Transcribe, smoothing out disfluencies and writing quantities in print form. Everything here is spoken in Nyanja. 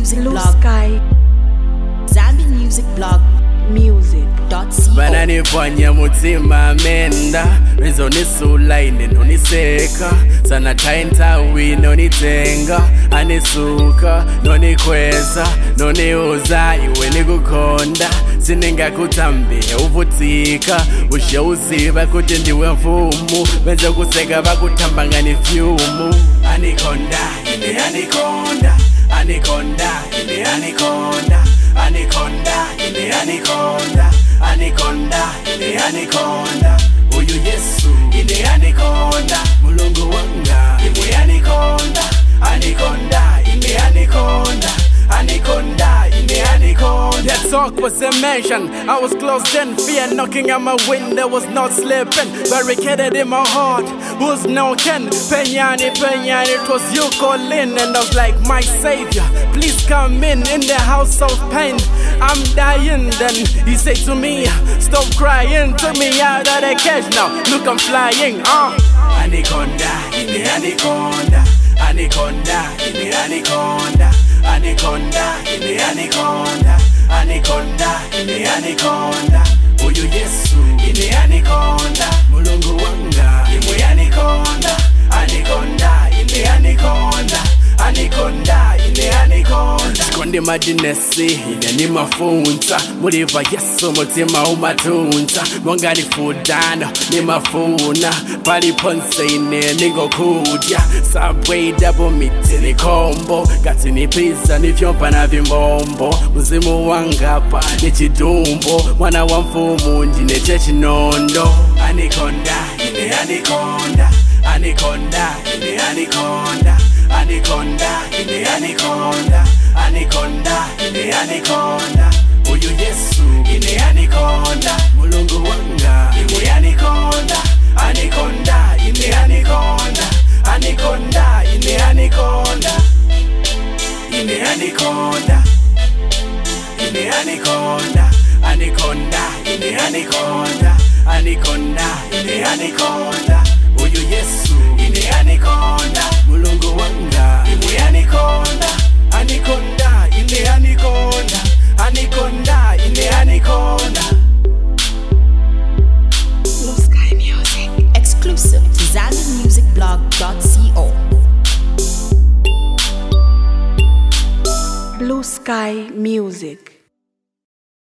Music Blue Blog. Sky Zambian Music Blog. Music.co. Bananifanya mutima menda Rizonisula ine noniseka Sana tainta wi nonitenga Anisuka, nonikweza Noniuza iwe nigukonda Sininga kutambia uvutika Ushe uziba kuti ndiwe mfumu Benze kuseka bakutambanga ni fyumu Anikonda, ine anikonda Anikonda, ine anikonda Anikonda, ine anikonda Anikonda, ine anikonda Uyu Yesu, ine anikonda Mulungu wanga, ine anikonda Anikonda, ine anikonda Anikonda, ine anikonda. That talk was a mansion. I was closed in, fear knocking at my window, was not sleeping. Barricaded in my heart, was knocking. Peñani, it was you calling. And I was like, my savior, please come in the house of pain. I'm dying, then he said to me, stop crying, took me out of the cage now. Look, I'm flying, Anikonda, ine anikonda. Anikonda, ine anikonda. Anikonda, ine anikonda. Anikonda, ine anikonda. Uyu Yesu, ine anikonda. Mulungu wanga, ine anikonda. Anikonda, ine anikonda. Anikonda, ine anikonda. Sikonde madinesi, ine ni mafunta. Muliva Yesu mutima umatunta. Mwanga ni fudana, ni mafuna. Pali ponse ine ningo kudya. Subway double meat ni combo. Gati ni pizza ni vyompa na vimbombo. Muzimu wangapa ni chidumbo. Mwana wa mfumu njine chechinondo. Anikonda, ine anikonda. Anikonda, ine anikonda. Anikonda, ine anikonda. Anikonda, ine anikonda. Uyu Yesu, ine anikonda. Mulungu wanga, ine anikonda. Anikonda, ine anikonda. Anikonda, ine anikonda. Ine anikonda. Ine anikonda. Anikonda, ine anikonda. Anikonda, ine anikonda. Uyu Yesu, ine anikonda. Mulungu wanga, ine anikonda. Anikonda, ine anikonda. Anikonda, ine anikonda. Blue Sky Music. Exclusive to ZambianMusicBlog.co. Blue Sky Music.